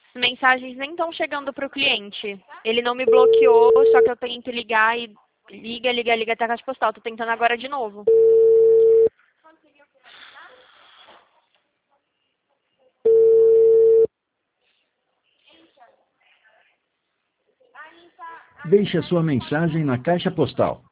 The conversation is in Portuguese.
As mensagens nem estão chegando para o cliente. Ele não me bloqueou, só que eu tento ligar e liga até a caixa postal. Tô tentando agora de novo. Deixe a sua mensagem na caixa postal